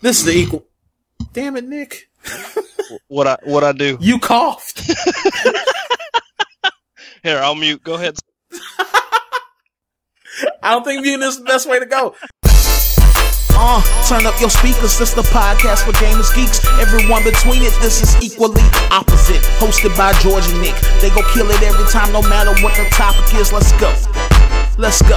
This is the equal. Damn it, Nick. What I do? You coughed. Here, I'll mute. Go ahead. I don't think muting is the best way to go. Turn up your speakers, this the podcast for gamers, geeks. Everyone between it, this is equally opposite. Hosted by George and Nick. They go kill it every time, no matter what the topic is. Let's go. Let's go.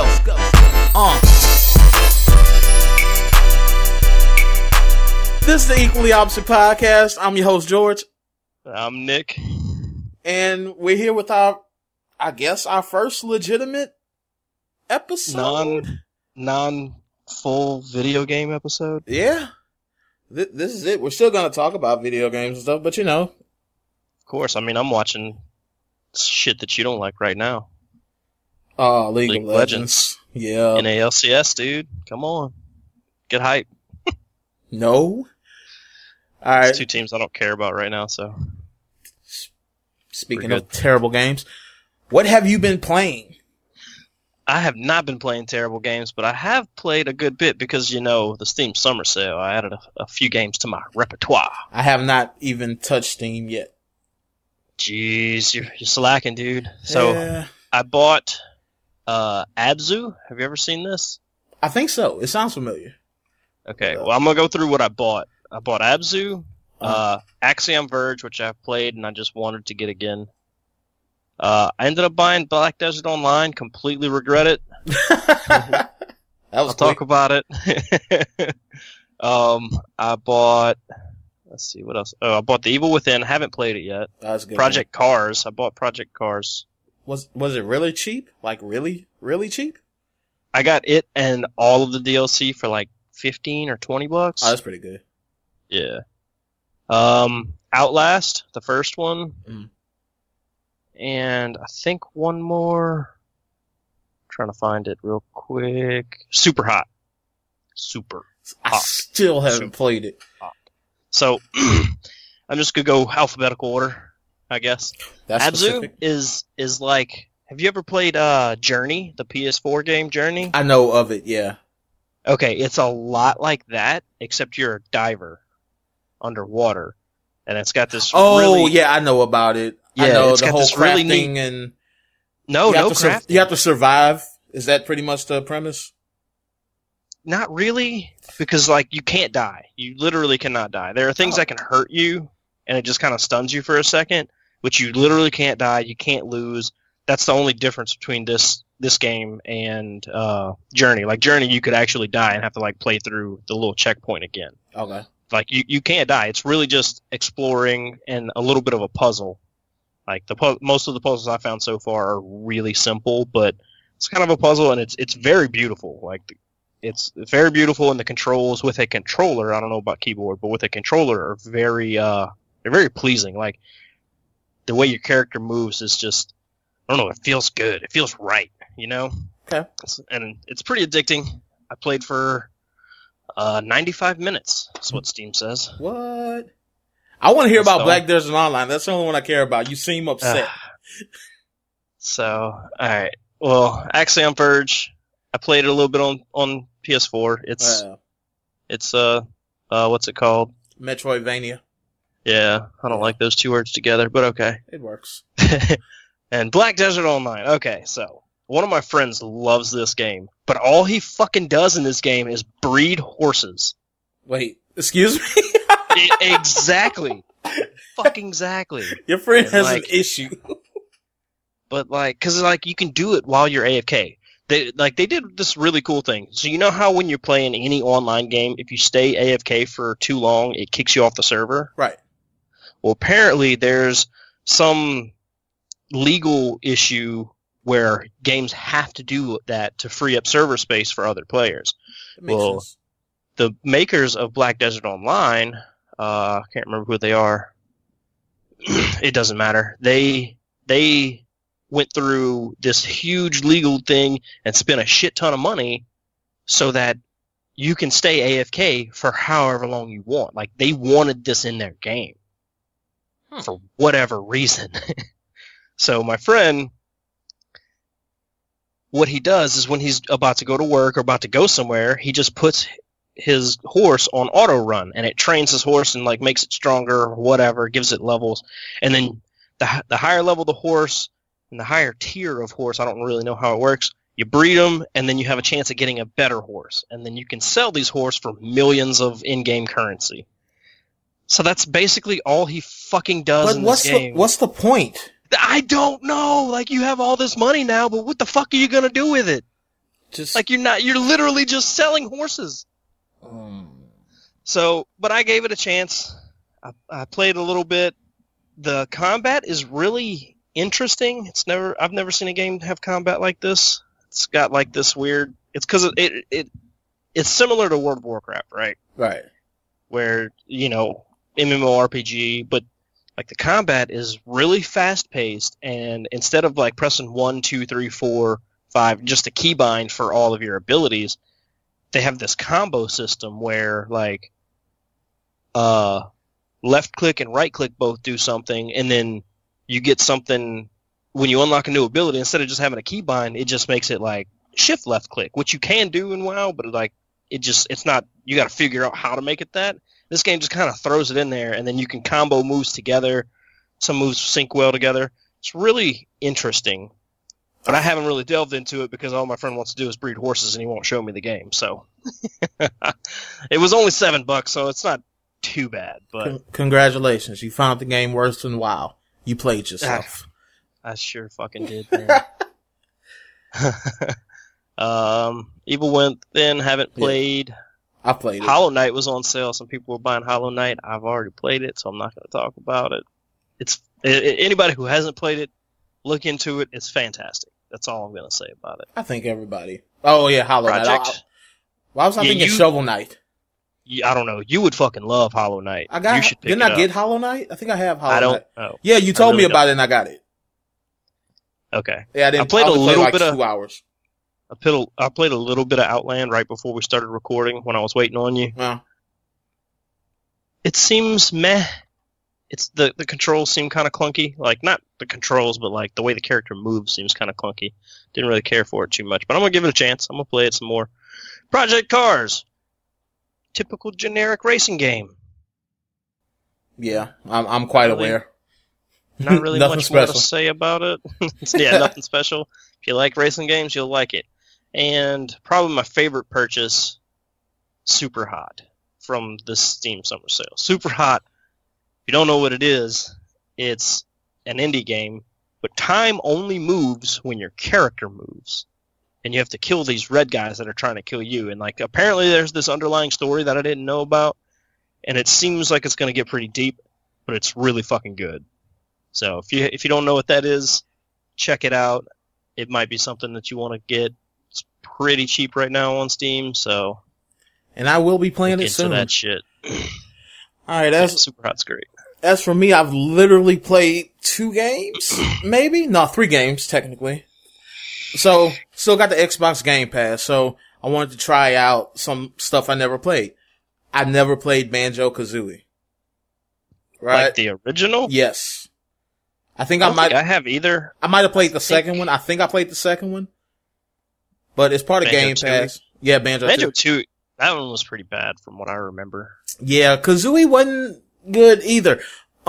This is the Equally Opposite Podcast. I'm your host, George. I'm Nick. And we're here with our first legitimate episode. Non-full video game episode. Yeah. This is it. We're still going to talk about video games and stuff, but you know. Of course. I mean, I'm watching shit that you don't like right now. Oh, League of Legends. Yeah. NALCS, dude. Come on. Get hype. No. All right. There's two teams I don't care about right now, so. Speaking of terrible games, what have you been playing? I have not been playing terrible games, but I have played a good bit because, you know, the Steam Summer Sale, I added a few games to my repertoire. I have not even touched Steam yet. Jeez, you're slacking, dude. So, I bought Abzu. Have you ever seen this? I think so. It sounds familiar. Okay, well, I'm going to go through what I bought. I bought Abzu, Axiom Verge, which I've played and I just wanted to get again. I ended up buying Black Desert Online, completely regret it. I'll talk about it. I bought, let's see, what else? Oh, I bought The Evil Within, haven't played it yet. That's good. Project Cars, I bought Project Cars. Was it really cheap? Like really, really cheap? I got it and all of the DLC for like $15 or $20. Oh, that's pretty good. Yeah. Outlast, the first one. Mm. And I think one more. I'm trying to find it real quick. Super Hot. I still haven't played it. Hot. So, I'm just going to go alphabetical order, I guess. That's Abzu is like, have you ever played Journey, the PS4 game Journey? I know of it, yeah. Okay, it's a lot like that, except you're a diver underwater. And it's got this yeah, I know about it. Yeah, I know it's the got whole this crafting really neat... and... No crafting. You have to survive? Is that pretty much the premise? Not really, because, like, you can't die. You literally cannot die. There are things that can hurt you, and it just kind of stuns you for a second, but you literally can't die. You can't lose. That's the only difference between this game and Journey. Like, Journey, you could actually die and have to, like, play through the little checkpoint again. Okay. Like, you can't die. It's really just exploring and a little bit of a puzzle. Like, most of the puzzles I found so far are really simple, but it's kind of a puzzle, and it's very beautiful. Like, it's very beautiful, and the controls with a controller, I don't know about keyboard, but with a controller are they're very pleasing. Like, the way your character moves is just, I don't know, it feels good. It feels right, you know? Okay. And it's pretty addicting. I played for 95 minutes. That's what Steam says. What? I want to hear about Black Desert Online. That's the only one I care about. You seem upset. So, alright. Well, Axiom Verge, I played it a little bit on PS4. It's what's it called? Metroidvania. Yeah, I don't like those two words together, but okay. It works. And Black Desert Online. Okay, so one of my friends loves this game, but all he fucking does in this game is breed horses. Wait, excuse me? Exactly. Fucking exactly. Your friend has an issue. But, like, cause, like, you can do it while you're AFK. They did this really cool thing. So you know how when you're playing any online game, if you stay AFK for too long, it kicks you off the server? Right. Well, apparently there's some legal issue where games have to do that to free up server space for other players. That makes sense. The makers of Black Desert Online, I can't remember who they are. It doesn't matter. They went through this huge legal thing and spent a shit ton of money so that you can stay AFK for however long you want. Like, they wanted this in their game for whatever reason. So my friend, what he does is when he's about to go to work or about to go somewhere, he just puts his horse on auto run, and it trains his horse and like makes it stronger or whatever, gives it levels. And then the higher level the horse and the higher tier of horse, I don't really know how it works, you breed them, and then you have a chance of getting a better horse. And then you can sell these horses for millions of in-game currency. So that's basically all he fucking does in this game. What's the point? I don't know. Like, you have all this money now, but what the fuck are you gonna do with it? Like, you're literally just selling horses. So, but I gave it a chance. I played a little bit. The combat is really interesting. I've never seen a game have combat like this. It's got like this weird. It's because it's similar to World of Warcraft, right? Right. Where MMORPG, but like the combat is really fast paced, and instead of like pressing 1, 2, 3, 4, 5, just a keybind for all of your abilities, they have this combo system where like left click and right click both do something, and then you get something when you unlock a new ability. Instead of just having a keybind, it just makes it like shift left click, which you can do in WoW, but like it's not. You got to figure out how to make it that. This game just kind of throws it in there, and then you can combo moves together. Some moves sync well together. It's really interesting, but I haven't really delved into it because all my friend wants to do is breed horses, and he won't show me the game. So it was only $7, so it's not too bad. But congratulations, you found the game worse than WoW. You played yourself. I sure fucking did, man. Evil Within, haven't played. Yeah. I played it. Hollow Knight was on sale. Some people were buying Hollow Knight. I've already played it, so I'm not going to talk about it. Anybody who hasn't played it, look into it. It's fantastic. That's all I'm going to say about it. I think everybody. Oh yeah, Hollow Knight. Why was I thinking Shovel Knight? I don't know. You would fucking love Hollow Knight. You should pick it up. Get Hollow Knight? I think I have Hollow Knight. I don't know. Yeah, you told me about it and I got it. Okay. Yeah, I played a little bit of 2 hours. I played a little bit of Outland right before we started recording when I was waiting on you. Wow. It seems meh. It's the controls seem kind of clunky. Like, not the controls, but like the way the character moves seems kind of clunky. Didn't really care for it too much, but I'm going to give it a chance. I'm going to play it some more. Project Cars. Typical generic racing game. Yeah, I'm quite aware. Not really much more to say about it. Yeah, nothing special. If you like racing games, you'll like it. And probably my favorite purchase, Super Hot, from the Steam Summer Sale. Super Hot, if you don't know what it is, it's an indie game, but time only moves when your character moves. And you have to kill these red guys that are trying to kill you. And like apparently there's this underlying story that I didn't know about, and it seems like it's going to get pretty deep, but it's really fucking good. So if you don't know what that is, check it out. It might be something that you want to get. It's pretty cheap right now on Steam, so. And I will be playing it soon. Into that shit. All right, Super Hot's great. As for me, I've literally played 2 games, maybe? No, 3 games, technically. So, still got the Xbox Game Pass, so I wanted to try out some stuff I never played. I never played Banjo-Kazooie. Right? Like the original? Yes. I think I have either. I might have played the second one. I think I played the second one. But it's part of Game Pass. Yeah, Banjo 2. That one was pretty bad from what I remember. Yeah, Kazooie wasn't good either.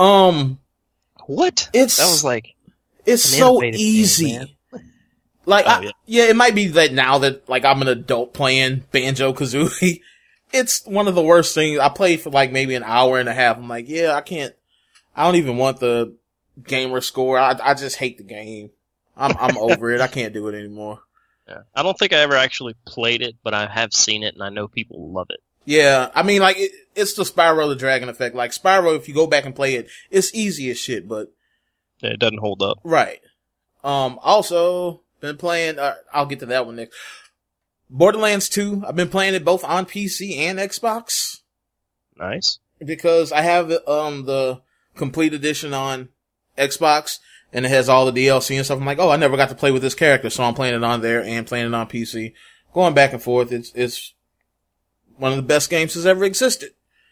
What? That was like. It's so easy. Game, like, it might be that now that, like, I'm an adult playing Banjo-Kazooie, it's one of the worst things. I played for, like, maybe an hour and a half. I'm like, yeah, I don't even want the gamer score. I just hate the game. I'm over it. I can't do it anymore. Yeah. I don't think I ever actually played it, but I have seen it, and I know people love it. Yeah, I mean, like, it's the Spyro the Dragon effect. Like, Spyro, if you go back and play it, it's easy as shit, but... Yeah, it doesn't hold up. Right. Also... been playing, I'll get to that one next. Borderlands 2, I've been playing it both on PC and Xbox. Nice. Because I have, the complete edition on Xbox, and it has all the DLC and stuff. I'm like, I never got to play with this character, so I'm playing it on there and playing it on PC. Going back and forth, it's one of the best games that's ever existed.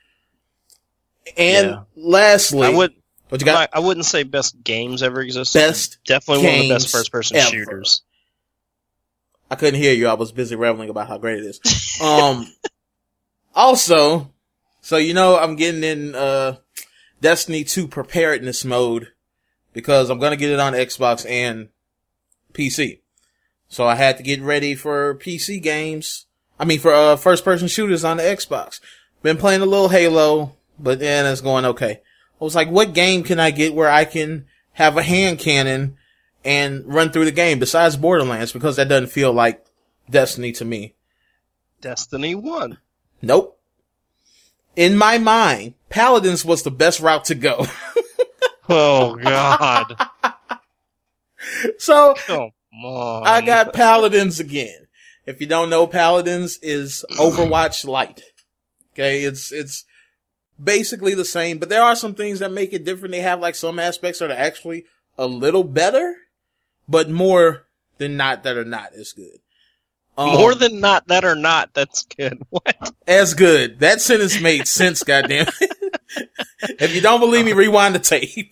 And lastly, what you got? I wouldn't say best games ever existed. Definitely one of the best first-person shooters. I couldn't hear you. I was busy reveling about how great it is. Also, so I'm getting in Destiny 2 preparedness mode because I'm gonna get it on Xbox and PC. So I had to get ready for PC games. For first person shooters on the Xbox. Been playing a little Halo, but then it's going okay. I was like, what game can I get where I can have a hand cannon and run through the game besides Borderlands? Because that doesn't feel like Destiny to me. Destiny 1. Nope. In my mind, Paladins was the best route to go. Oh, God. So, Come on. I got Paladins again. If you don't know, Paladins is Overwatch Lite. Okay, it's basically the same, but there are some things that make it different. They have like some aspects that are actually a little better, but more than not that are not as good. More than not that are not, that's good. What? As good. That sentence made sense, goddamn. If you don't believe me, rewind the tape.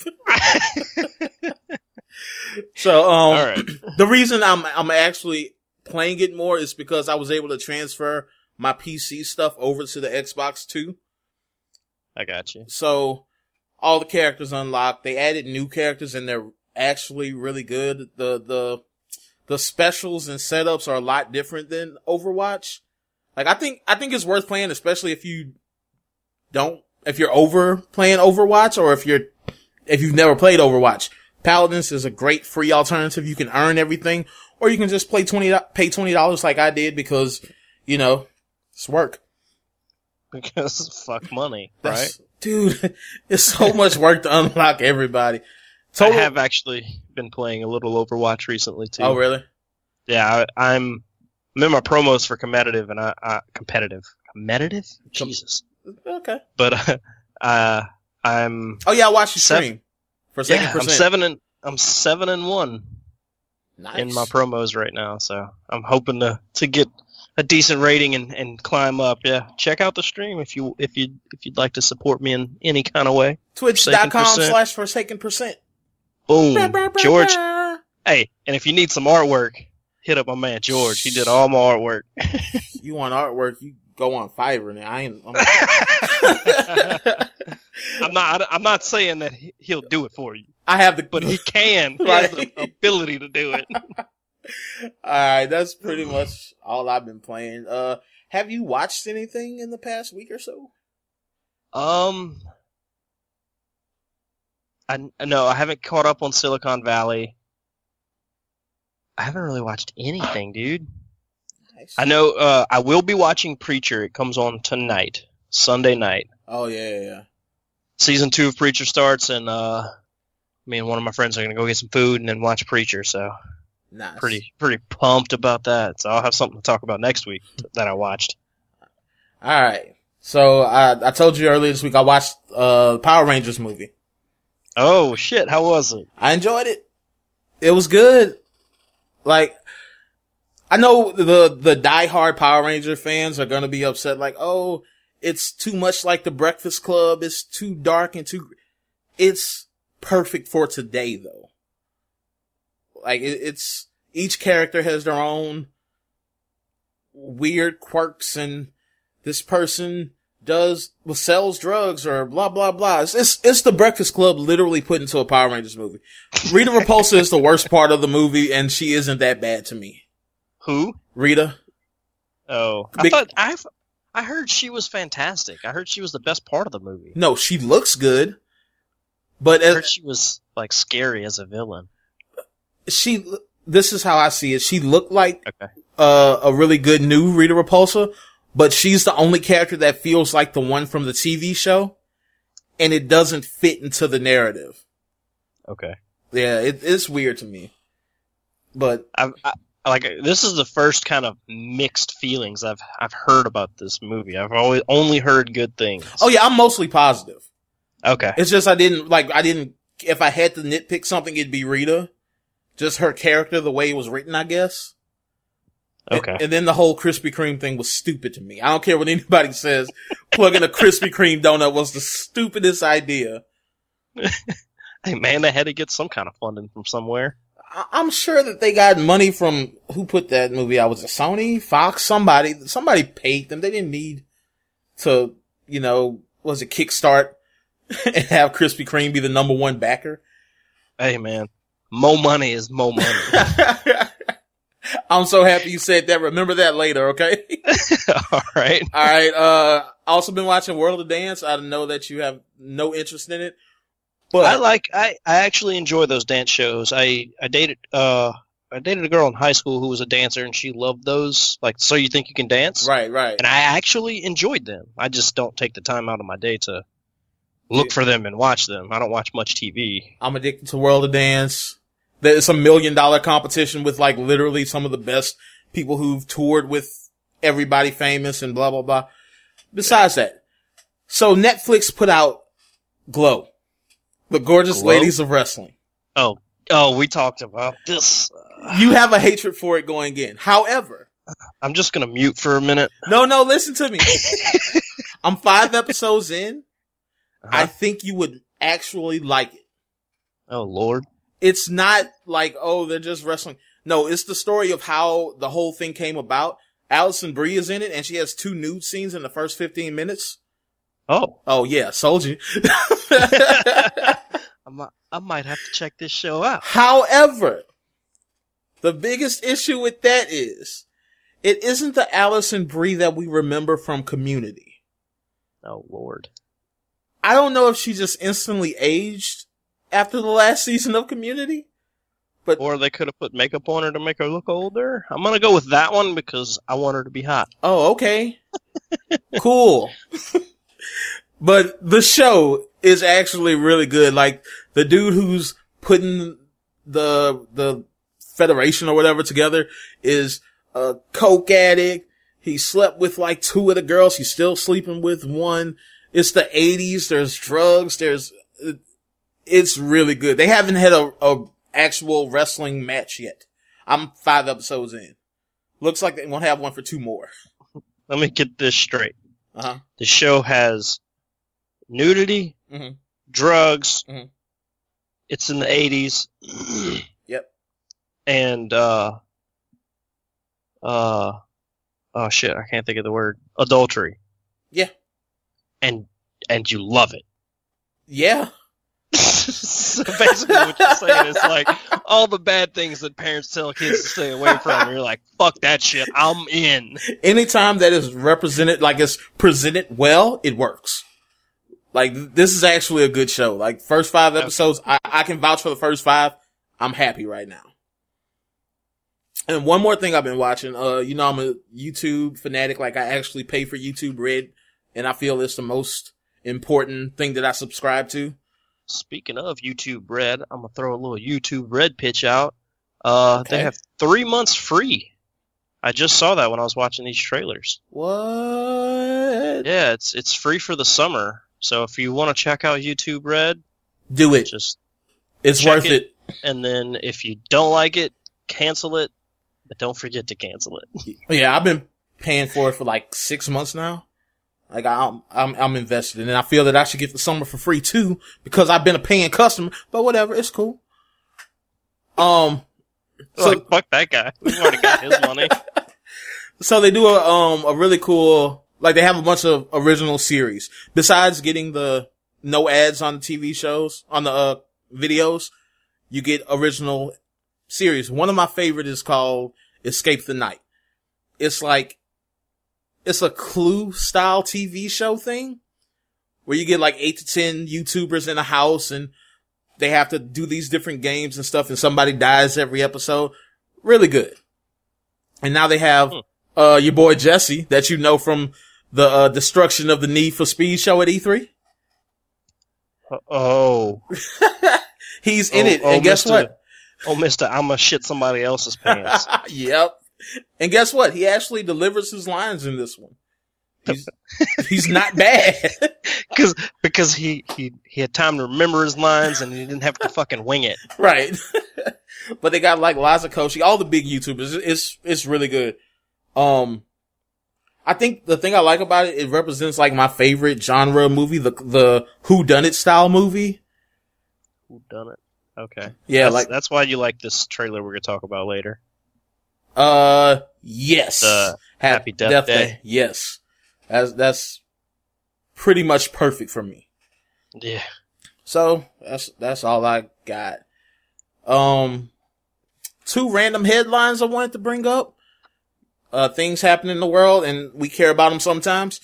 So, all right. The reason I'm actually playing it more is because I was able to transfer my PC stuff over to the Xbox too. I got you. So, all the characters unlocked. They added new characters and they're actually really good. The specials and setups are a lot different than Overwatch. Like, I think it's worth playing, especially if you're over playing Overwatch or if you've never played Overwatch. Paladins is a great free alternative. You can earn everything, or you can just pay $20 like I did because, it's work. Because fuck money, right? Dude, it's so much work to unlock everybody. I have actually been playing a little Overwatch recently too. Oh, really? Yeah, I'm in my promos for competitive, and competitive. Jesus. Okay. But I'm. Oh yeah, I watched your stream for 2nd%. Yeah, I'm 7-1 nice. in my promos right now, so I'm hoping to get a decent rating and climb up. Yeah, check out the stream if you'd like to support me in any kind of way. Twitch.com/Forsaken%. Boom, George. Hey, and if you need some artwork, hit up my man George. He did all my artwork. You want artwork? You go on Fiverr now. I'm not saying that he'll do it for you. I have but he can. He right. has the ability to do it. Alright, that's pretty much all I've been playing. Have you watched anything in the past week or so? No, I haven't caught up on Silicon Valley. I haven't really watched anything, dude. Nice. I know, I will be watching Preacher. It comes on tonight, Sunday night. Oh, yeah. Season 2 of Preacher starts, and me and one of my friends are going to go get some food and then watch Preacher, so nice. Pretty pumped about that. So I'll have something to talk about next week that I watched. All right. So I told you earlier this week I watched the Power Rangers movie. Oh, shit. How was it? I enjoyed it. It was good. Like, I know the diehard Power Ranger fans are going to be upset, like, oh, it's too much like the Breakfast Club. It's too dark and it's perfect for today, though. Like, it's each character has their own weird quirks, and this person sells drugs or blah, blah, blah. It's the Breakfast Club literally put into a Power Rangers movie. Rita Repulsa is the worst part of the movie, and she isn't that bad to me. Who? Rita. Oh. I heard she was fantastic. I heard she was the best part of the movie. No, she looks good. But I heard she was, like, scary as a villain. This is how I see it. She looked like a really good new Rita Repulsa, but she's the only character that feels like the one from the TV show, and it doesn't fit into the narrative. Okay. Yeah, it's weird to me. But this is the first kind of mixed feelings I've heard about this movie. I've only heard good things. Oh yeah, I'm mostly positive. Okay. It's just I didn't, if I had to nitpick something, it'd be Rita. Just her character, the way it was written, I guess. Okay. And then the whole Krispy Kreme thing was stupid to me. I don't care what anybody says. Plugging a Krispy Kreme donut was the stupidest idea. Hey man, they had to get some kind of funding from somewhere. I'm sure that they got money from, who put that movie out? Was it Sony? Fox? Somebody paid them. They didn't need to, was it Kickstart and have Krispy Kreme be the number one backer. Hey man, more money is more money. I'm so happy you said that. Remember that later, okay? All right. Also been watching World of Dance. I know that you have no interest in it, but I actually enjoy those dance shows. I dated a girl in high school who was a dancer, and she loved those. Like, So You Think You Can Dance? Right. And I actually enjoyed them. I just don't take the time out of my day to look for them and watch them. I don't watch much TV. I'm addicted to World of Dance. There's a $1 million competition with like literally some of the best people who've toured with everybody famous and blah, blah, blah. Besides that, so Netflix put out Glow, the gorgeous ladies of wrestling. Oh, we talked about this. You have a hatred for it going in. However, I'm just going to mute for a minute. No, listen to me. I'm 5 episodes in. I think you would actually like it. Oh, Lord. It's not like, they're just wrestling. No, it's the story of how the whole thing came about. Alison Brie is in it, and she has 2 nude scenes in the first 15 minutes. Oh yeah, sold you. I might have to check this show out. However, the biggest issue with that is, it isn't the Alison Brie that we remember from Community. Oh, Lord. I don't know if she just instantly aged after the last season of Community. Or they could have put makeup on her to make her look older. I'm going to go with that one because I want her to be hot. Oh, okay. Cool. But the show is actually really good. Like, the dude who's putting the Federation or whatever together is a coke addict. He slept with like 2 of the girls. He's still sleeping with 1. It's the 80s. There's drugs. It's really good. They haven't had a actual wrestling match yet. I'm 5 episodes in. Looks like they won't have one for 2 more. Let me get this straight. Uh-huh. The show has nudity, drugs. Mm-hmm. It's in the 80s. Yep. And, oh shit, I can't think of the word. Adultery. Yeah. And you love it. Yeah. So basically what you're saying is like all the bad things that parents tell kids to stay away from, you're like, fuck that shit, I'm in. Anytime that is represented, like it's presented well, it works. Like, this is actually a good show. Like, first 5 episodes, I can vouch for the first 5. I'm happy right now. And one more thing I've been watching, I'm a YouTube fanatic. Like, I actually pay for YouTube Red, and I feel it's the most important thing that I subscribe to. Speaking of YouTube Red, I'm going to throw a little YouTube Red pitch out. They have 3 months free. I just saw that when I was watching these trailers. What? Yeah, it's free for the summer. So if you want to check out YouTube Red, do it. It's worth it. And then if you don't like it, cancel it. But don't forget to cancel it. Yeah, I've been paying for it for like 6 months now. Like I'm invested in it. And I feel that I should get the summer for free too, because I've been a paying customer, but whatever, it's cool. So fuck that guy. We've already got his money. So they do a really cool, like they have a bunch of original series. Besides getting the no ads on the TV shows, on the videos, you get original series. One of my favorite is called Escape the Night. It's a Clue style TV show thing where you get like 8 to 10 YouTubers in a house and they have to do these different games and stuff, and somebody dies every episode. Really good. And now they have your boy Jesse, that you know from the destruction of the Need for Speed show at E3. He's in it, and guess what? Mister, I'm gonna shit somebody else's pants. Yep. And guess what? He actually delivers his lines in this one. He's not bad. Because he had time to remember his lines and he didn't have to fucking wing it. Right. But they got like Liza Koshy, all the big YouTubers. It's really good. I think the thing I like about it represents like my favorite genre movie, the whodunit style movie. Whodunit. Okay. Yeah, that's why you like this trailer we're gonna talk about later. Yes. Happy Death Day. Yes. That's pretty much perfect for me. Yeah. So that's all I got. 2 random headlines I wanted to bring up. Things happen in the world and we care about them sometimes.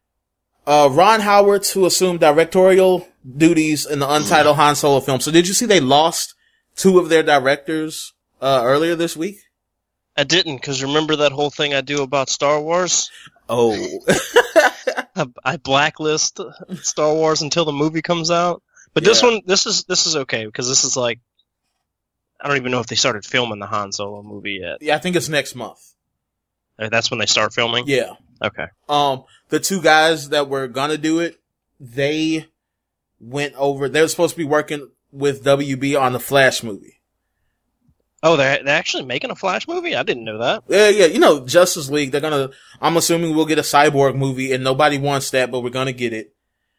Ron Howard to assume directorial duties in the untitled Han Solo film. So did you see they lost 2 of their directors, earlier this week? I didn't, because remember that whole thing I do about Star Wars? Oh. I blacklist Star Wars until the movie comes out. But this is okay, because this is like, I don't even know if they started filming the Han Solo movie yet. Yeah, I think it's next month. That's when they start filming? Yeah. Okay. The 2 guys that were gonna do it, they were supposed to be working with WB on the Flash movie. Oh, they're actually making a Flash movie? I didn't know that. Yeah, you know, Justice League, I'm assuming we'll get a Cyborg movie and nobody wants that, but we're gonna get it.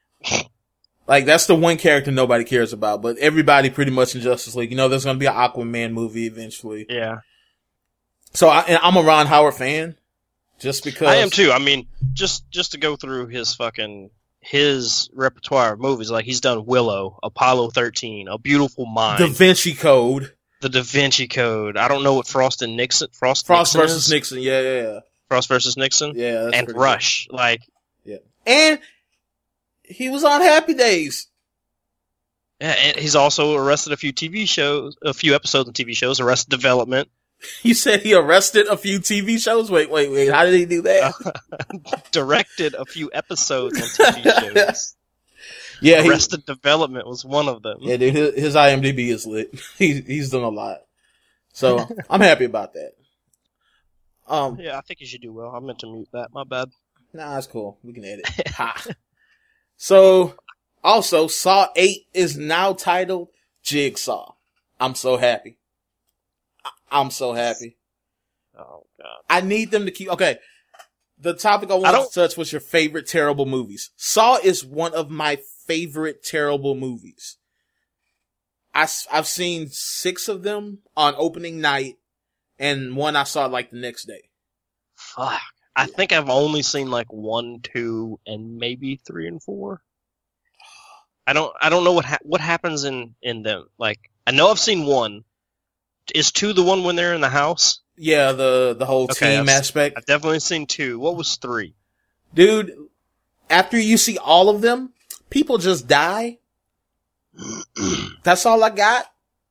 Like, that's the one character nobody cares about, but everybody pretty much in Justice League. You know, there's gonna be an Aquaman movie eventually. Yeah. So I'm a Ron Howard fan, just because. I am too. I mean, just to go through his repertoire of movies, like he's done Willow, Apollo 13, A Beautiful Mind, Da Vinci Code. The Da Vinci Code. I don't know what Frost versus Nixon. Yeah. Frost versus Nixon. Yeah, that's and Rush. Good. Like, yeah, and he was on Happy Days. Yeah, and he's also arrested a few episodes of TV shows. Arrested Development. You said he arrested a few TV shows? Wait. How did he do that? Directed a few episodes on TV shows. Yeah, Arrested Development was one of them. Yeah, dude, his IMDb is lit. He's done a lot. So, I'm happy about that. Yeah, I think you should do well. I meant to mute that. My bad. Nah, it's cool. We can edit. Ha. So, also, Saw 8 is now titled Jigsaw. I'm so happy. I'm so happy. Oh, God. I need them to keep... Okay. The topic I wanted to touch was your favorite terrible movies. Saw is one of my favorite terrible movies. I've seen 6 of them on opening night, and one I saw like the next day. Fuck. I think I've only seen like 1, 2, and maybe 3 and 4. I don't know what happens in them. Like, I know I've seen 1. Is 2 the one when they're in the house? Yeah, the whole team aspect. I've definitely seen 2. What was 3? Dude, after you see all of them, people just die. That's all I got.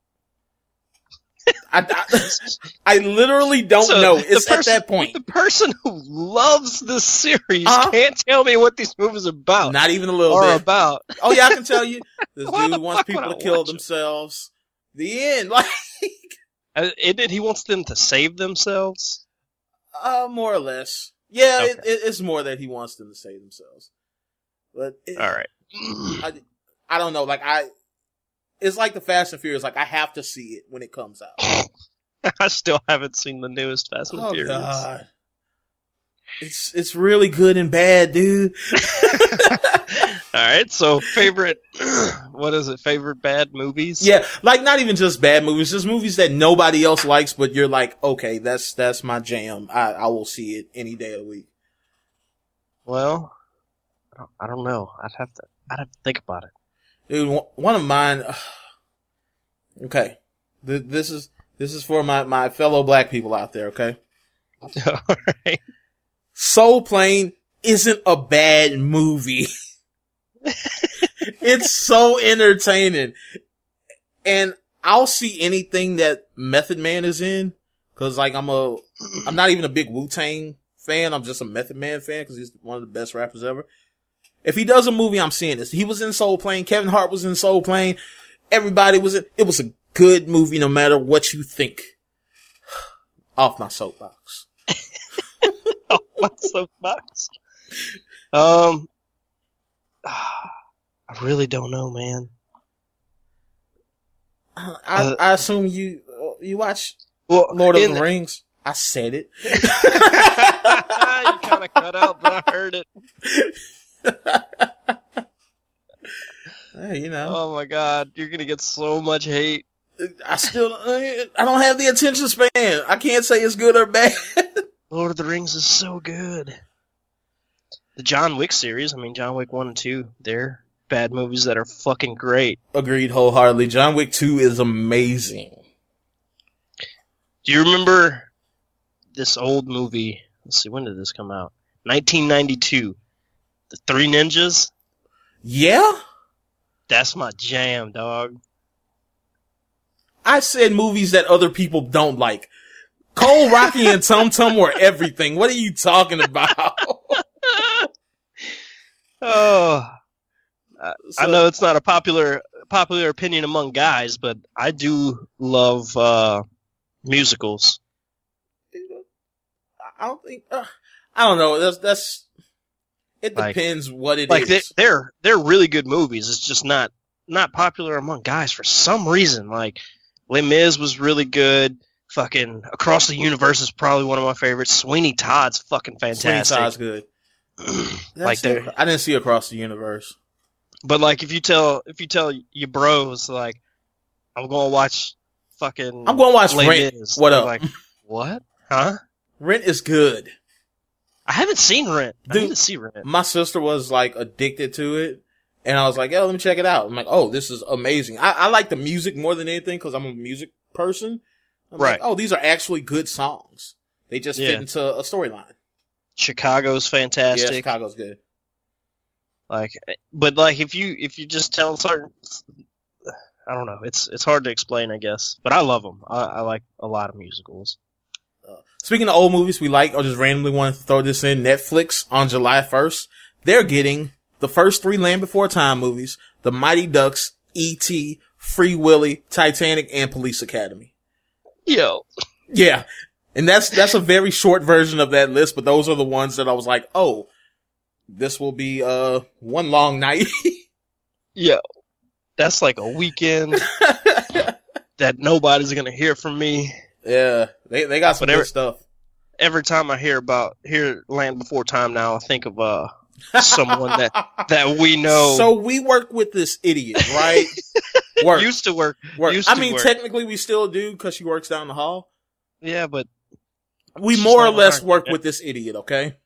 I literally don't know. It's at that point. The person who loves this series can't tell me what these movies are about. Not even a little bit. About. Oh yeah, I can tell you. This dude wants people to kill themselves. The end. Like, he wants them to save themselves? More or less. Yeah, okay. It's more that he wants them to save themselves. But alright. I don't know, like it's like the Fast and Furious, like I have to see it when it comes out. I still haven't seen the newest Fast and Furious. God. It's really good and bad, dude. Alright, so favorite bad movies? Yeah, like not even just bad movies, just movies that nobody else likes, but you're like, okay, that's my jam. I will see it any day of the week. Well, I don't know. I'd have to think about it. Dude, one of mine, okay. This is for my fellow black people out there, okay? Alright. Soul Plane isn't a bad movie. It's so entertaining. And I'll see anything that Method Man is in. Cause like I'm not even a big Wu-Tang fan. I'm just a Method Man fan cause he's one of the best rappers ever. If he does a movie, I'm seeing this. He was in Soul Plane. Kevin Hart was in Soul Plane. Everybody was in. It was a good movie no matter what you think. Off my soapbox. Off my soapbox. I really don't know, man. I assume you watch Lord of the Rings. I said it. You kind of cut out, but I heard it. Hey, you know. Oh my God, you're gonna get so much hate. I don't have the attention span. I can't say it's good or bad. Lord of the Rings is so good. The John Wick series, I mean, John Wick 1 and 2, they're bad movies that are fucking great. Agreed wholeheartedly. John Wick 2 is amazing. Do you remember this old movie? Let's see, when did this come out? 1992. The Three Ninjas? Yeah? That's my jam, dog. I said movies that other people don't like. Cole, Rocky, and Tum Tum were everything. What are you talking about? Oh, I know it's not a popular opinion among guys, but I do love musicals. I don't think. I don't know. That's. It depends what it is. They're really good movies. It's just not popular among guys for some reason. Like Les Mis was really good. Fucking Across the Universe is probably one of my favorites. Sweeney Todd's fucking fantastic. Sweeney Todd's good. I didn't see Across the Universe. But like, if you tell your bros, like, I'm going to watch Rent. Mis, What up? Like, what? Huh? Rent is good. I haven't seen Rent. Dude, I need to see Rent. My sister was like addicted to it, and I was like, "Yo, let me check it out." I'm like, "Oh, this is amazing." I like the music more than anything because I'm a music person. I'm right. Like, oh, these are actually good songs. They just fit into a storyline. Chicago's fantastic. Yeah, Chicago's good. Like, but like if you just tell certain, I don't know. It's hard to explain, I guess. But I love them. I like a lot of musicals. Speaking of old movies we like, I just randomly want to throw this in. Netflix on July 1st, they're getting the first 3 Land Before Time movies: The Mighty Ducks, E.T., Free Willy, Titanic, and Police Academy. Yo. Yeah. And that's a very short version of that list, but those are the ones that I was like, oh, this will be one long night. Yo. That's like a weekend that nobody's gonna hear from me. Yeah, they got some good stuff. Every time I hear Land Before Time now, I think of someone that we know. So we work with this idiot, right? Used to work. Technically we still do because she works down the hall. Yeah, but we more or less work with this idiot, okay?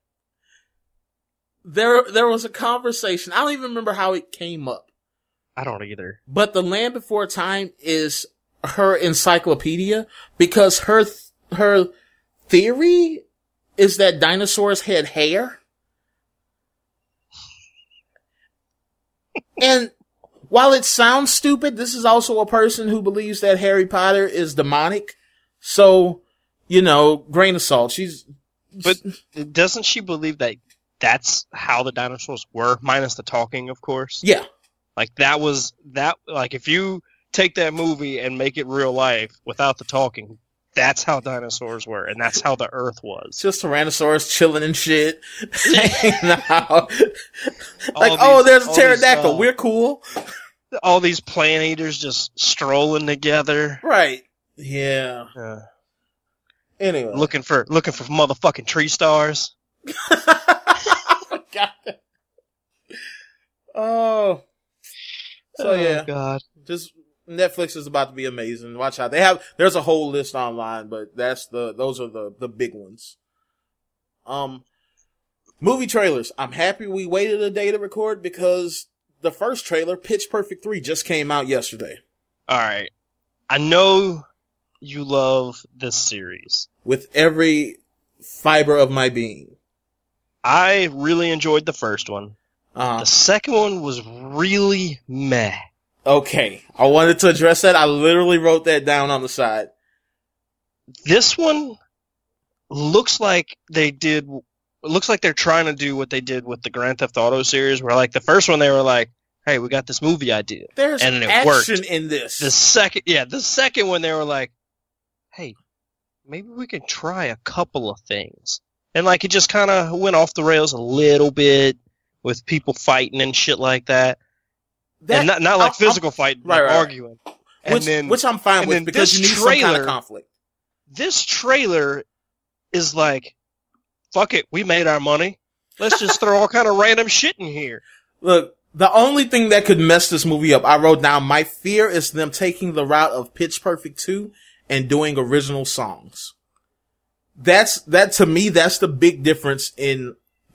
There was a conversation. I don't even remember how it came up. I don't either. But The Land Before Time is her encyclopedia because her theory is that dinosaurs had hair. And while it sounds stupid, this is also a person who believes that Harry Potter is demonic. So, grain of salt. But doesn't she believe that that's how the dinosaurs were, minus the talking, of course? Yeah. Like like if you take that movie and make it real life without the talking, that's how dinosaurs were, and that's how the Earth was. Just Tyrannosaurus chilling and shit. There's a pterodactyl. We're cool. All these plant eaters just strolling together. Right. Yeah. Anyway. Looking for motherfucking tree stars. God. Oh. So yeah. God. Just Netflix is about to be amazing. Watch out. There's a whole list online, but those are the big ones. Movie trailers. I'm happy we waited a day to record because the first trailer, Pitch Perfect 3, just came out yesterday. All right. I know you love this series. With every fiber of my being. I really enjoyed the first one. The second one was really meh. Okay. I wanted to address that. I literally wrote that down on the side. This one looks like they're trying to do what they did with the Grand Theft Auto series, where like the first one they were like, hey, we got this movie idea. There's and it action worked. in this. The second one they were like, hey, maybe we can try a couple of things. And like it just kind of went off the rails a little bit with people fighting and shit like that. And not like physical fighting, like arguing. Which I'm fine with because you need some kind of conflict. This trailer is like, fuck it, we made our money. Let's just throw all kind of random shit in here. Look, the only thing that could mess this movie up, I wrote down, my fear is them taking the route of Pitch Perfect 2 and doing original songs. That to me, that's the big difference in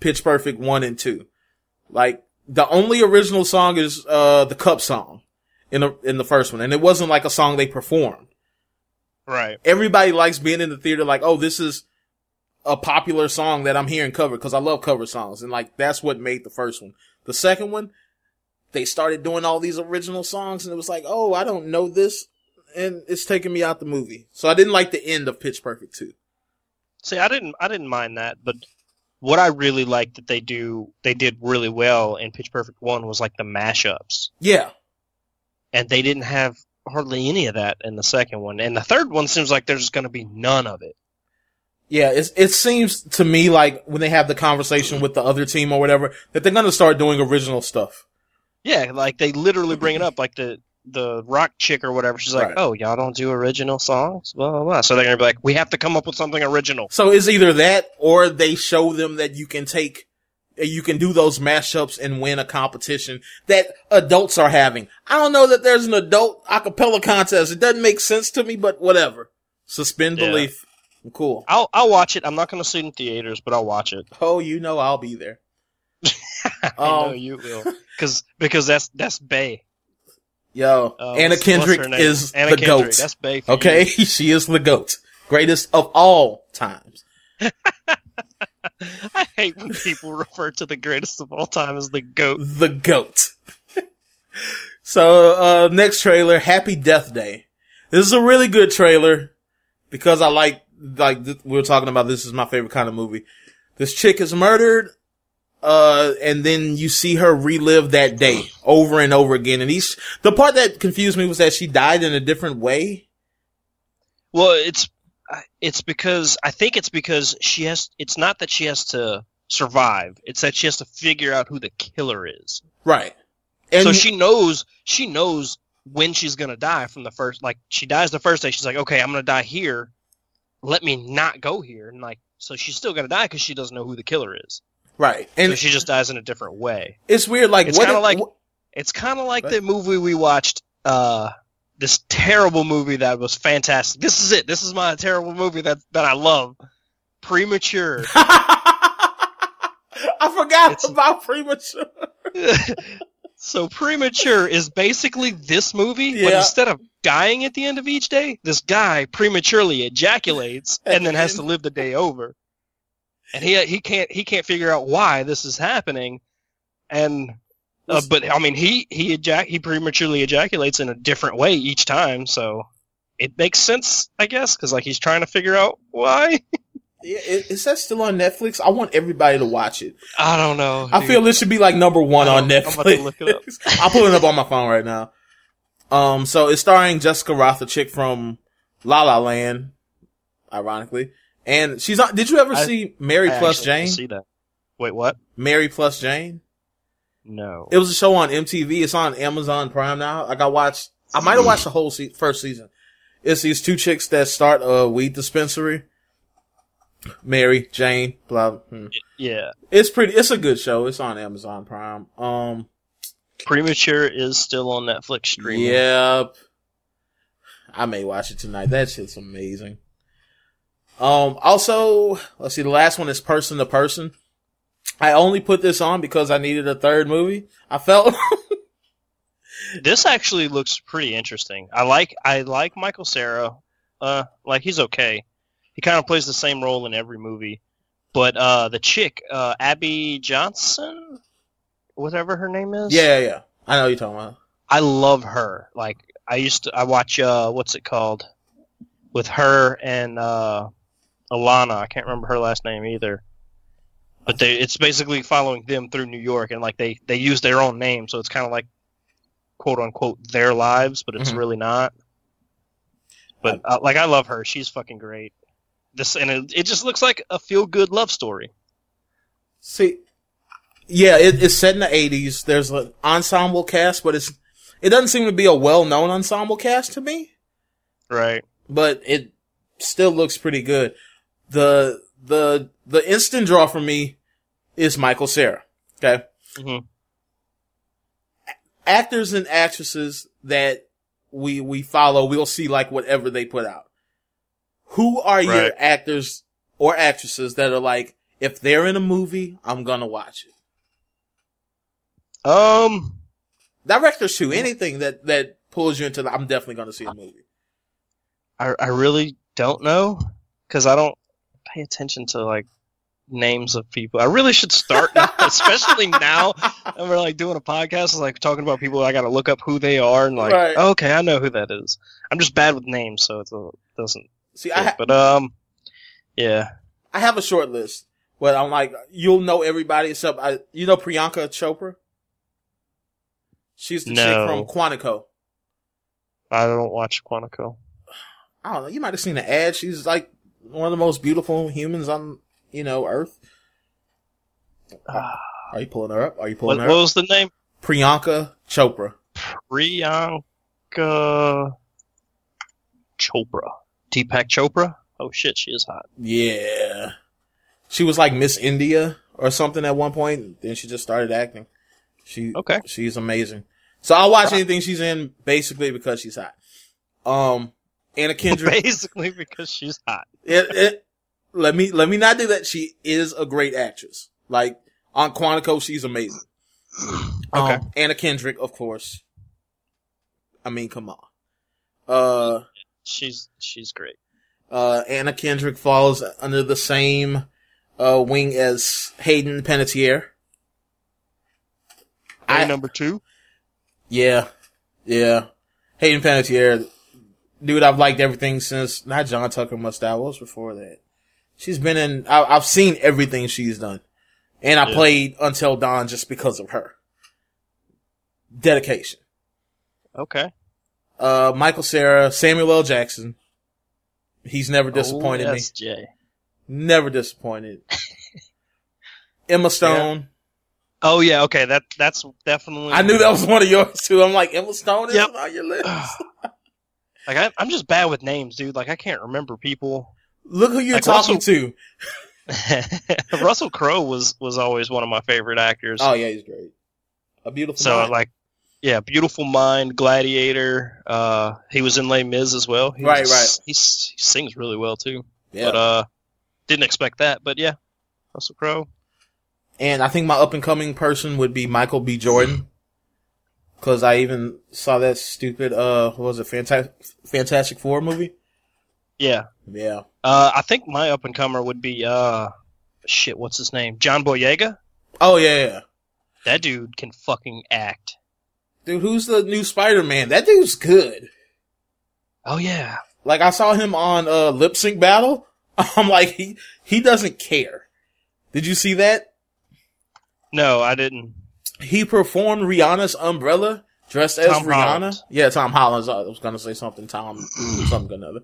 Pitch Perfect 1 and 2. Like, the only original song is, the Cup song in the first one. And it wasn't like a song they performed. Right. Everybody likes being in the theater like, oh, this is a popular song that I'm hearing covered, because I love cover songs. And like, that's what made the first one. The second one, they started doing all these original songs, and it was like, oh, I don't know this, and it's taking me out the movie. So I didn't like the end of Pitch Perfect 2. See, I didn't mind that, but what I really liked that they did really well in Pitch Perfect 1 was like the mashups. Yeah. And they didn't have hardly any of that in the second one. And the third one seems like there's going to be none of it. Yeah, it seems to me like when they have the conversation with the other team or whatever, that they're going to start doing original stuff. Yeah, like they literally bring it up, like the rock chick or whatever. She's like, Right. oh, y'all don't do original songs? Blah, blah, blah. So they're going to be like, we have to come up with something original. So it's either that, or they show them that you can do those mashups and win a competition that adults are having. I don't know that there's an adult acapella contest. It doesn't make sense to me, but whatever. Suspend belief. Cool. I'll watch it. I'm not going to see it in theaters, but I'll watch it. Oh, you know I'll be there. I know you will. Because that's Bae. Yo, Anna Kendrick is Anna the Kendrick. GOAT. That's Bae for okay? you. She is the GOAT. Greatest of all times. I hate when people refer to the greatest of all time as the GOAT. The GOAT. So, next trailer, Happy Death Day. This is a really good trailer because I like we were talking about, this is my favorite kind of movie. This chick is murdered, and then you see her relive that day over and over again. And the part that confused me was that she died in a different way. Well, it's because it's not that she has to survive. It's that she has to figure out who the killer is. Right. And so she knows when she's going to die from the first, like she dies the first day. She's like, okay, I'm going to die here. Let me not go here. And like, so she's still going to die because she doesn't know who the killer is. Right. And so she just dies in a different way. It's weird. Like, it's kind of like the movie we watched, this terrible movie that was fantastic. This is it. This is my terrible movie that I love. Premature. I forgot about Premature. So Premature is basically this movie, but instead of dying at the end of each day, this guy prematurely ejaculates and then has to live the day over. And he can't figure out why this is happening. And but I mean he prematurely ejaculates in a different way each time, so it makes sense, I guess, because like he's trying to figure out why. Yeah, is that still on Netflix? I want everybody to watch it. I don't know. I feel this should be like number 1 on Netflix. I'm about to look it up. I'll pull it up on my phone right now. So it's starring Jessica Rothe, the chick from La La Land, ironically. And she's on, did you ever see Mary Plus Jane? See that. Wait, what? Mary Plus Jane? No. It was a show on MTV. It's on Amazon Prime now. Like I might have watched the whole first season. It's these two chicks that start a weed dispensary. Mary, Jane, blah. Yeah. It's a good show. It's on Amazon Prime. Premature is still on Netflix streaming. Yep. I may watch it tonight. That shit's amazing. Also, let's see, the last one is Person to Person. I only put this on because I needed a third movie. I felt this actually looks pretty interesting. I like Michael Cera. Like he's okay. He kind of plays the same role in every movie. But the chick, Abby Johnson, whatever her name is. Yeah. I know what you're talking about. I love her. Like I watch what's it called? With her and Alana. I can't remember her last name either. But it's basically following them through New York, and like they use their own name, so it's kind of like quote unquote their lives, but it's really not. But like I love her. She's fucking great. It just looks like a feel-good love story. See, yeah, it's set in the 80s. There's an ensemble cast, but it doesn't seem to be a well-known ensemble cast to me. Right. But it still looks pretty good. The instant draw for me is Michael Cera. Okay. Mm-hmm. Actors and actresses that we follow, we'll see like whatever they put out. Who are your actors or actresses that are like, if they're in a movie, I'm gonna watch it. Directors too. Anything that pulls you into I'm definitely gonna see a movie. I really don't know, because I don't pay attention to, like, names of people. I really should start now, especially now that we're, like, doing a podcast, like, talking about people. I gotta look up who they are, and, like, right. Okay, I know who that is. I'm just bad with names, so it doesn't. See, yeah. I have a short list, but I'm like, you'll know everybody except Priyanka Chopra? She's the chick from Quantico. I don't watch Quantico. I don't know. You might have seen the ad. She's like one of the most beautiful humans on, Earth. Are you pulling her up? What was the name? Priyanka Chopra. Priyanka Chopra. Deepak Chopra? Oh shit, she is hot. Yeah. She was like Miss India or something at one point. Then she just started acting. She's amazing. So I'll watch anything she's in basically because she's hot. Anna Kendrick. Basically because she's hot. Let me not do that. She is a great actress. Like on Quantico, she's amazing. Okay. Anna Kendrick, of course. I mean, come on. She's great. Anna Kendrick falls under the same wing as Hayden Panettiere. Number 2? Yeah. Hayden Panettiere. Dude, I've liked everything since, not John Tucker Must Die. What was before that? She's been in, I've seen everything she's done. And I played Until Dawn just because of her. Dedication. Okay. Michael Cera, Samuel L. Jackson. He's never disappointed me. Jay. Never disappointed. Emma Stone. Yeah. Oh yeah, okay, that's definitely. I knew that was one of yours too. I'm like, Emma Stone is on your list. Like I'm just bad with names, dude. Like I can't remember people. Look who you're talking to. Russell Crowe was always one of my favorite actors. Oh yeah, he's great. A Beautiful Mind. Beautiful Mind, Gladiator. He was in Les Mis as well. Right. He sings really well too. Yeah. But didn't expect that. But yeah, Russell Crowe. And I think my up and coming person would be Michael B. Jordan. Cause I even saw that stupid, what was it, Fantastic Four movie? Yeah. Yeah. I think my up and comer would be, what's his name? John Boyega? Oh yeah. That dude can fucking act. Dude, who's the new Spider-Man? That dude's good. Oh yeah. Like I saw him on, Lip Sync Battle. I'm like, he doesn't care. Did you see that? No, I didn't. He performed Rihanna's Umbrella dressed as Tom Rihanna. Holland. Yeah, Tom Holland. I was gonna say something. Something another.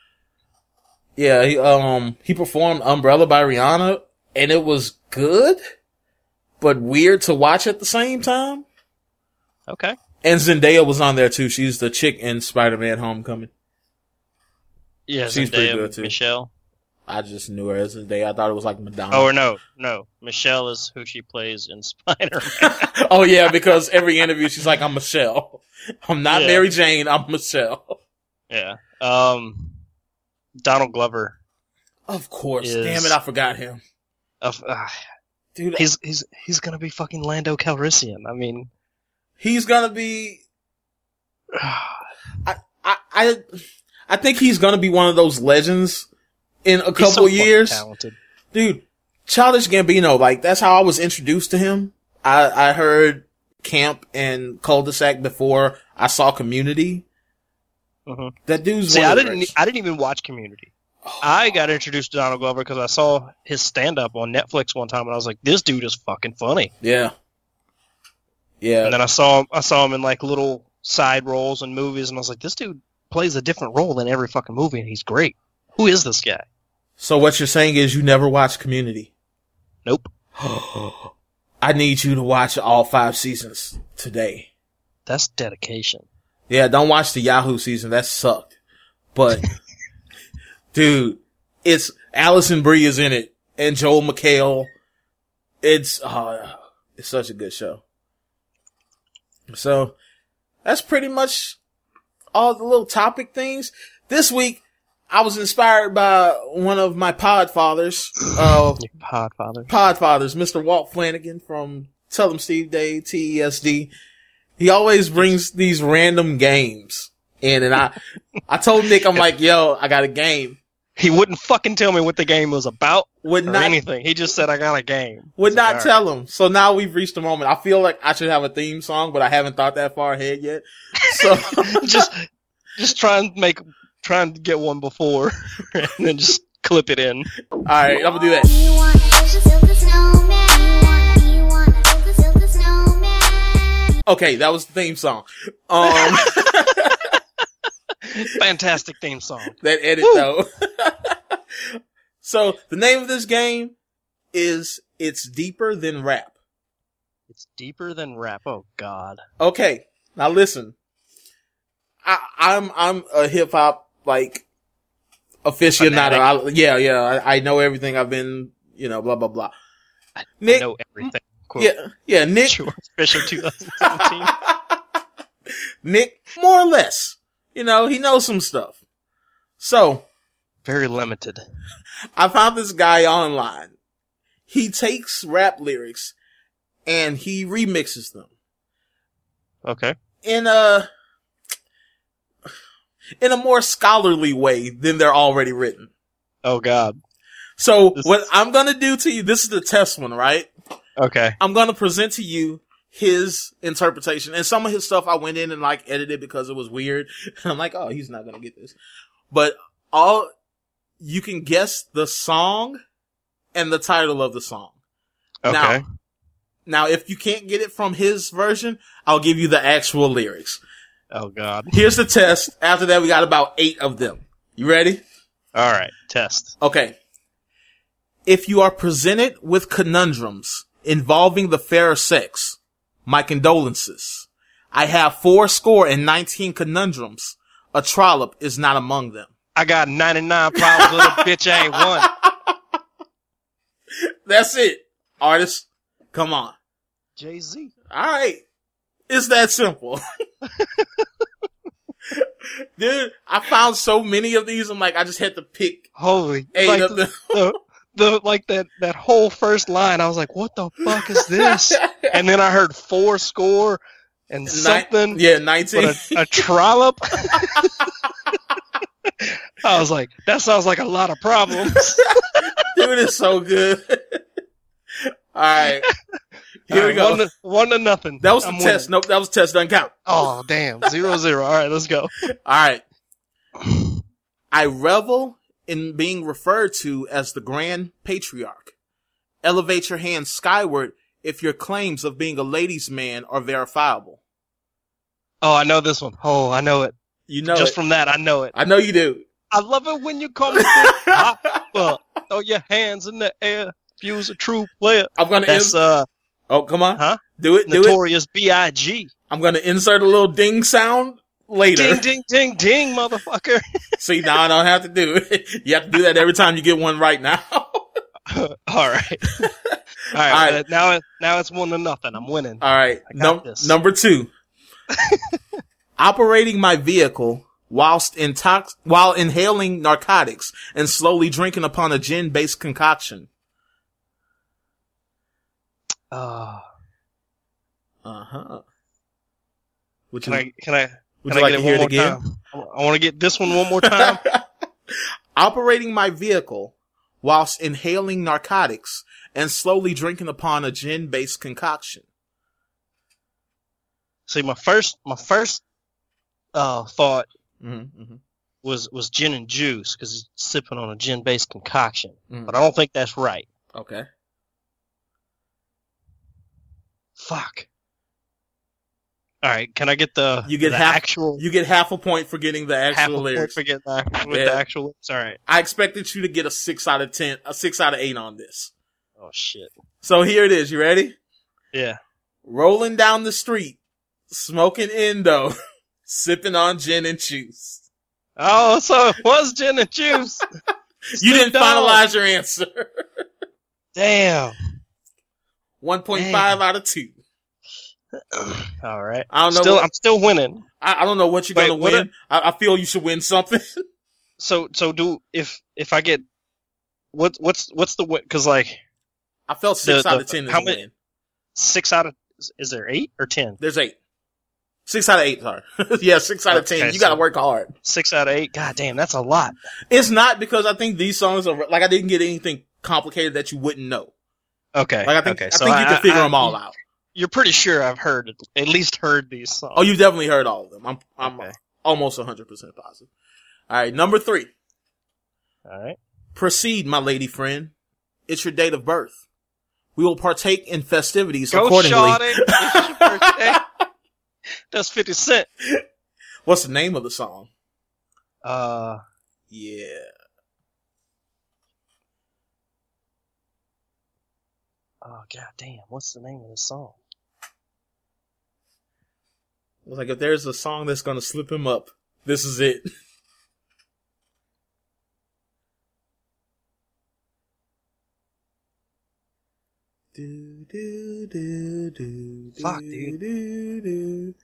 Yeah, he performed Umbrella by Rihanna, and it was good, but weird to watch at the same time. Okay. And Zendaya was on there too. She's the chick in Spider-Man: Homecoming. Yeah, she's Zendaya, pretty good too. Michelle. I just knew her as Zendaya. I thought it was like Madonna. Oh, or no. Michelle is who she plays in Spider-Man. Oh yeah, because every interview she's like, I'm Michelle. I'm not Mary Jane, I'm Michelle. Yeah. Donald Glover. Of course. Damn it, I forgot him. Dude, he's gonna be fucking Lando Calrissian. I mean, he's gonna be. I think he's gonna be one of those legends in a couple years. Talented. Dude, Childish Gambino, like that's how I was introduced to him. I heard Camp and Cul-de-sac before I saw Community. Mm-hmm. That dude's. See, I didn't even watch Community. Oh. I got introduced to Donald Glover because I saw his stand-up on Netflix one time, and I was like, "This dude is fucking funny." Yeah. Yeah. And then I saw him in like little side roles in movies, and I was like, "This dude plays a different role in every fucking movie, and he's great. Who is this guy?" So what you're saying is you never watched Community? Nope. I need you to watch all 5 seasons today. That's dedication. Yeah, don't watch the Yahoo season. That sucked. But, dude, it's Alison Brie is in it and Joel McHale. It's such a good show. So, that's pretty much all the little topic things. This week, I was inspired by one of my podfathers. Podfathers, Mr. Walt Flanagan from Tell 'em Steve Day, TESD. He always brings these random games in, and I told Nick, I'm like, yo, I got a game. He wouldn't fucking tell me what the game was about or anything. He just said, I got a game. Would not tell him. So now we've reached the moment. I feel like I should have a theme song, but I haven't thought that far ahead yet. So just try and get one before and then just clip it in. All right, I'm gonna do that. Okay, that was the theme song. Fantastic theme song. That edit though. So the name of this game is It's Deeper Than Rap. It's Deeper Than Rap. Oh God. Okay, now listen. I'm a hip hop aficionado. I know everything. I've been blah blah blah. Nick, I know everything. Quote, yeah. Nick, Fisher 2017. Nick, more or less. He knows some stuff. So. Very limited. I found this guy online. He takes rap lyrics and he remixes them. Okay. In a more scholarly way than they're already written. Oh God. So what I'm gonna do to you, this is the test one, right? Okay. I'm gonna present to you his interpretation. And some of his stuff I went in and edited because it was weird. And I'm like, oh, he's not gonna get this. But you can guess the song and the title of the song. Okay. Now, if you can't get it from his version, I'll give you the actual lyrics. Oh God. Here's the test. After that, we got about 8 of them. You ready? All right. Test. Okay. If you are presented with conundrums involving the fairer sex, my condolences. I have 19 conundrums. A trollop is not among them. I got 99 problems with a bitch I ain't one. That's it. Artist, come on. Jay-Z. All right. It's that simple. Dude, I found so many of these. I'm like, I just had to pick. Holy. 8 of them. That whole first line, I was like, what the fuck is this? And then I heard 4 score and something. 19. A trollop. I was like, that sounds like a lot of problems. Dude, it's so good. All right. Here we go. 1-0. That was the test. Nope, that was the test. Doesn't count. Oh, damn. 0-0. All right, let's go. All right. I revel in being referred to as the Grand Patriarch. Elevate your hands skyward if your claims of being a ladies' man are verifiable. Oh, I know this one. Oh, I know it. You know Just it. from that, I know it. I know you do. I love it when you call me well, throw your hands in the air. Fuse a true player. I'm gonna. Oh, come on. Huh? Do it. Notorious B.I.G. I'm gonna insert a little ding sound later. Ding, ding, ding, ding, motherfucker. See, now I don't have to do it. You have to do that every time you get one right now. All right. All right. Now it's 1-0. I'm winning. All right. Number 2. Operating my vehicle while inhaling narcotics and slowly drinking upon a gin-based concoction. Uh-huh. Would you like to hear it again? I want to get this one one more time. Operating my vehicle whilst inhaling narcotics and slowly drinking upon a gin-based concoction. See, my first thought was gin and juice because he's sipping on a gin-based concoction, but I don't think that's right. Okay. Fuck. All right, can I get the actual? You get half a point for getting the actual lyrics. For getting the actual lyrics. All right. I expected you to get a 6 out of 10, a 6 out of 8 on this. Oh shit. So here it is. You ready? Yeah. Rolling down the street, smoking Indo, sipping on gin and juice. Oh, so it was gin and juice. You didn't finalize your answer. Damn. 1.5 out of 2. All right. I don't know. I'm still winning. I don't know what you're going to win. I feel you should win something. So if I get what's the win? Because like I felt 6 out of 10 is how a many? win. 6 out of is there 8 or 10? There's 8. 6 out of 8, sorry. Yeah, 6 out of 10. You gotta work hard. 6 out of 8. God damn, that's a lot. It's not because I think these songs are, like, I didn't get anything complicated that you wouldn't know. Okay. Like, I think you can figure them all out. You're pretty sure I've at least heard these songs. Oh, you've definitely heard all of them. I'm okay. Almost 100% positive. Alright, number 3. Alright. Proceed, my lady friend. It's your date of birth. We will partake in festivities accordingly. Shawty. It's your birthday. That's 50 Cent. What's the name of the song? Yeah. Oh, god damn. What's the name of the song? I was like, if there's a song that's gonna slip him up, this is it. Fuck, dude.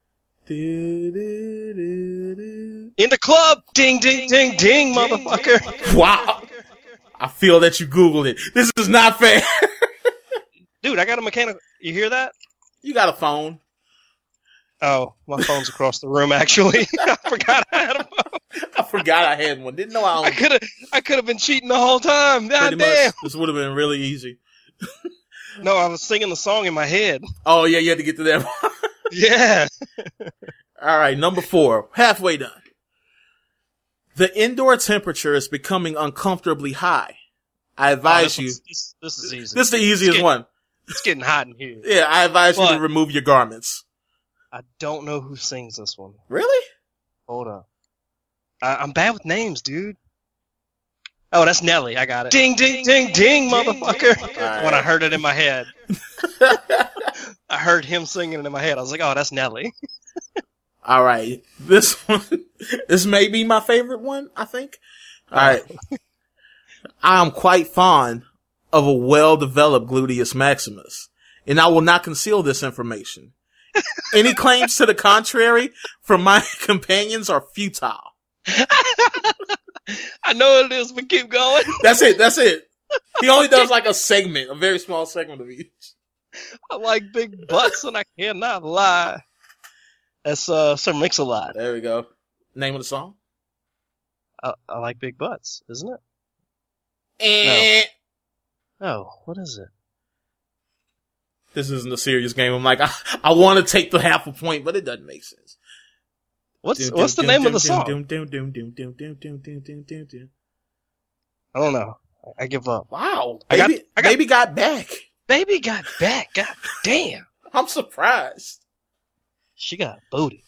In the club! Ding, ding, ding, ding, motherfucker! Wow! I feel that you Googled it. This is not fair. Dude, I got a mechanical... You hear that? You got a phone. Oh, my phone's across the room, actually. I forgot I had a phone. I forgot I had one. Didn't know I owned one. I could have been cheating the whole time. God damn. This would have been really easy. No, I was singing the song in my head. Oh, yeah, you had to get to that one. Yeah. All right, number 4. Halfway done. The indoor temperature is becoming uncomfortably high. I advise you. This is easy. This is the easiest one. It's getting hot in here. Yeah, I advise you to remove your garments. I don't know who sings this one. Really? Hold up. I'm bad with names, dude. Oh, that's Nelly. I got it. Ding, ding, ding, ding, motherfucker. Right. When I heard it in my head. I heard him singing it in my head. I was like, oh, that's Nelly. All right. This one, this may be my favorite one, I think. All right. I am quite fond of a well-developed gluteus maximus, and I will not conceal this information. Any claims to the contrary from my companions are futile. I know what it is, but keep going. That's it. He only does like a segment, a very small segment of each. I like big butts and I cannot lie. That's Sir Mix-a-Lot. There we go. Name of the song? I like big butts, isn't it? No, what is it? This isn't a serious game. I'm like, I want to take the half a point, but it doesn't make sense. What's the name of the song? I don't know. I give up. Wow. Baby got back. Baby got back. God damn. I'm surprised. She got booty.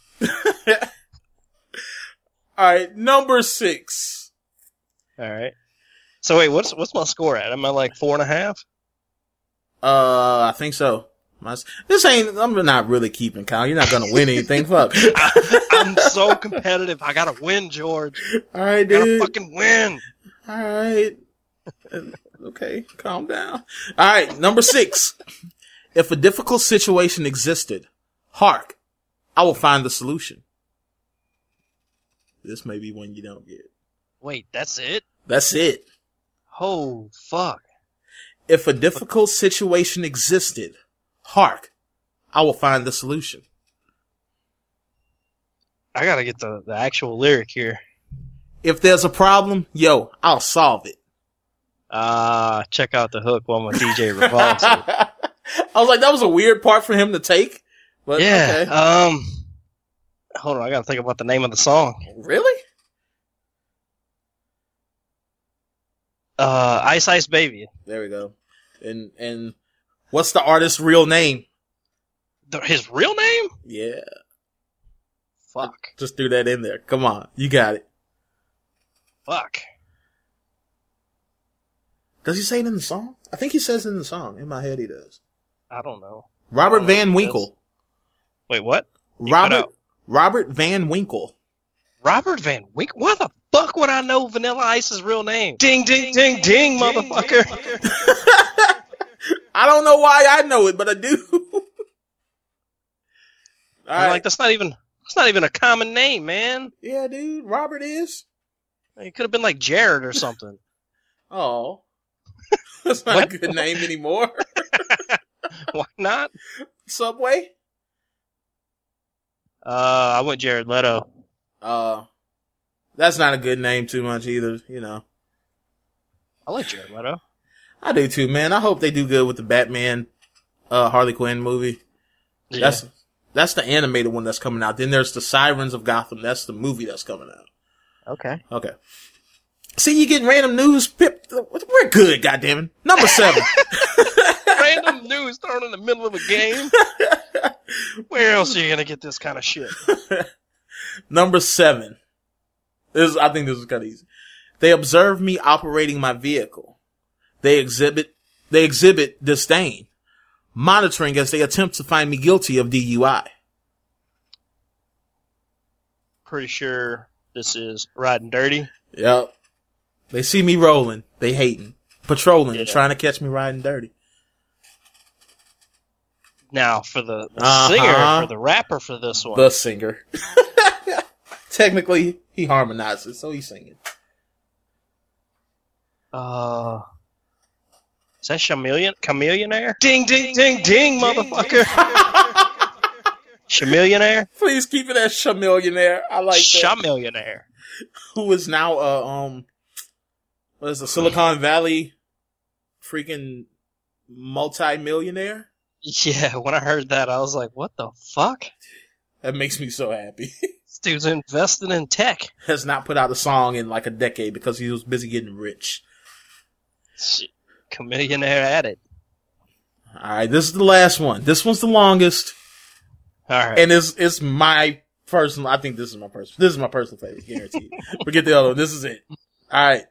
All right, number 6. All right. So wait, what's my score at? Am I like 4.5? I think so. I'm not really keeping count. You're not gonna win anything. Fuck. I'm so competitive. I gotta win, George. All right, dude. I gotta fucking win. All right. Okay, calm down. All right, number 6. If a difficult situation existed, hark, I will find the solution. This may be one you don't get. Wait, that's it? That's it. Oh, fuck. If a difficult situation existed, hark, I will find the solution. I gotta get the actual lyric here. If there's a problem, yo, I'll solve it. Check out the hook while my DJ revolves it. I was like, that was a weird part for him to take. But yeah, okay. Hold on, I gotta think about the name of the song. Really? Ice Ice Baby. There we go. And what's the artist's real name? His real name? Yeah. Fuck. Just threw that in there. Come on. You got it. Fuck. Does he say it in the song? I think he says it in the song. In my head he does. I don't know. Robert Van Winkle. Wait, what? Robert Van Winkle. Robert Van Winkle? Why the fuck would I know Vanilla Ice's real name? Ding, ding, ding, ding, motherfucker. I don't know why I know it, but I do. Like, that's not even a common name, man. Yeah, dude. Robert is. It could have been like Jared or something. Oh. That's not a good name anymore. Why not? Subway? I went Jared Leto. That's not a good name too much either, you know. I like Jared Leto. I do too, man. I hope they do good with the Batman, Harley Quinn movie. Yeah. That's the animated one that's coming out. Then there's the Sirens of Gotham. That's the movie that's coming out. Okay. See, you getting random news. Pip, we're good, goddammit. Number 7. Random news thrown in the middle of a game. Where else are you gonna get this kind of shit? Number 7. I think this is kind of easy. They observe me operating my vehicle. They exhibit disdain, monitoring as they attempt to find me guilty of DUI. Pretty sure this is Riding Dirty. Yep. They see me rolling. They hating. Patrolling and trying to catch me riding dirty. Now, for the singer, for the rapper for this one. The singer. Technically, he harmonizes, so he's singing. Is that Chameleonaire? Ding, ding, ding, ding, motherfucker. Chameleonaire? Please keep it as Chameleonaire. I like that. Chameleonaire. Who is now what is the Silicon Valley freaking multi-millionaire? Yeah, when I heard that, I was like, what the fuck? That makes me so happy. This dude's investing in tech. Has not put out a song in like a decade because he was busy getting rich. Shit. Chameleonaire at it. Alright, this is the last one. This one's the longest. Alright. And it's my personal, I think this is my personal favorite, guaranteed. Forget the other one. This is it. Alright.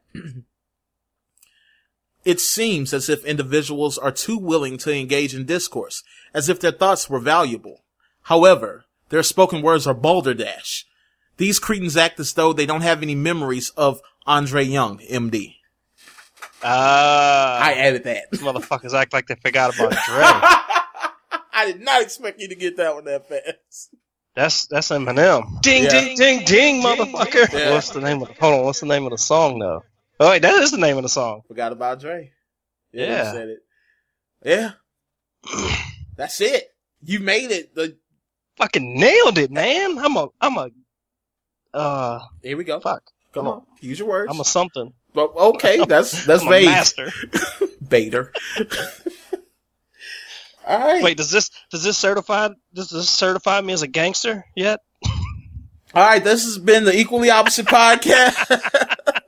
It seems as if individuals are too willing to engage in discourse, as if their thoughts were valuable. However, their spoken words are balderdash. These cretins act as though they don't have any memories of Andre Young, MD. I added that. Motherfuckers act like they forgot about Dre. I did not expect you to get that one that fast. That's Eminem. Ding, ding, ding, ding, motherfucker. Yeah. What's the name of the song though? Oh wait, that is the name of the song. Forgot about Dre. Yeah. You said it. Yeah. That's it. You made it. Fucking nailed it, man. Here we go. Fuck. Come on. Use your words. I'm a something. Well, okay, that's I'm vague. a master. Bader. All right. Wait, does this certify me as a gangster yet? All right, this has been the Equally Opposite Podcast.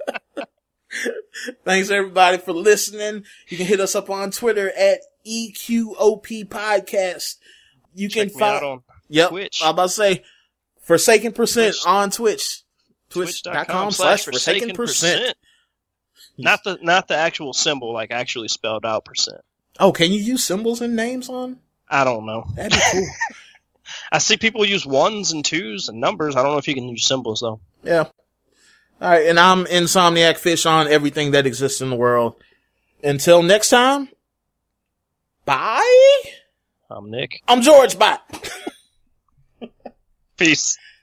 Thanks everybody for listening. You can hit us up on Twitter at EQOP Podcast. You can find Twitch. I'm about to say Forsaken Percent on Twitch. Twitch.com/Forsaken%. Not the actual symbol, like actually spelled out %. Oh, can you use symbols and names on? I don't know. That'd be cool. I see people use 1s and 2s and numbers. I don't know if you can use symbols though. Yeah. All right, and I'm Insomniac Fish on everything that exists in the world. Until next time, bye. I'm Nick. I'm George. Bye. Peace.